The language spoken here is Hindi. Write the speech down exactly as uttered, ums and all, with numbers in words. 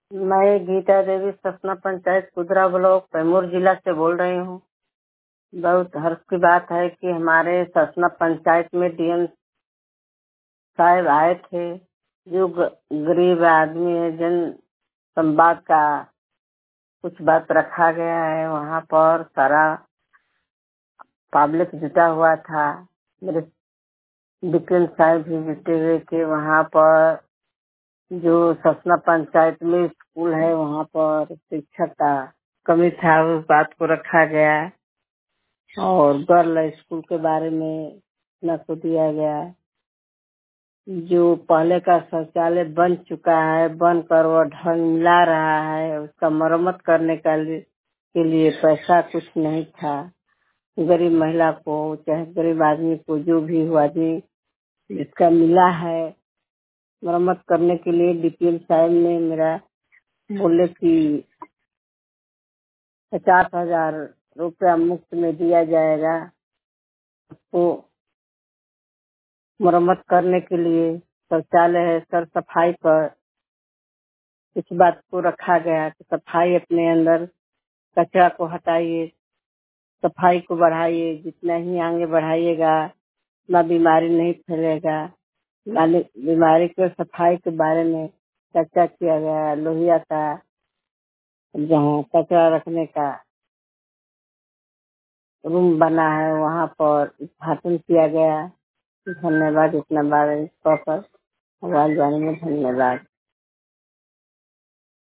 मैं गीता देवी सतना पंचायत कुदरा ब्लॉक कैमूर जिला से बोल रही हूँ। बहुत हर्ष की बात है कि हमारे सतना पंचायत में डीएम साहब आए थे। जो ग- गरीब आदमी है, जन संवाद का कुछ बात रखा गया है। वहाँ पर सारा पब्लिक जुटा हुआ था। मेरे डीएम साहब भी जुटे हुए थे वहाँ पर। जो सतना पंचायत में स्कूल है, वहाँ पर शिक्षक का कमी था, उस बात को रखा गया और गर्ल स्कूल के बारे में न को दिया गया। जो पहले का शौचालय बन चुका है, बन कर वो ढंग मिला रहा है, उसका मरम्मत करने का लिए, के लिए पैसा कुछ नहीं था। गरीब महिला को चाहे गरीब आदमी को, जो भी हो आदमी इसका मिला है मरम्मत करने के लिए। डीपीएम साहब ने मेरा बोले कि पचास हजार रुपया मुफ्त में दिया जाएगा उसको मरम्मत करने के लिए। शौचालय है, सर सफाई पर इस बात को रखा गया कि सफाई अपने अंदर, कचरा को हटाइए, सफाई को बढ़ाइए। जितना ही आगे बढ़ाइएगा उतना बीमारी नहीं फैलेगा। माने बीमारी के सफाई के बारे में चर्चा किया गया। लोहिया का जहाँ कचरा रखने का रूम बना है, वहाँ पर उद्घाटन किया गया। धन्यवाद। इतना बार इस पर आवाज जाने में धन्यवाद।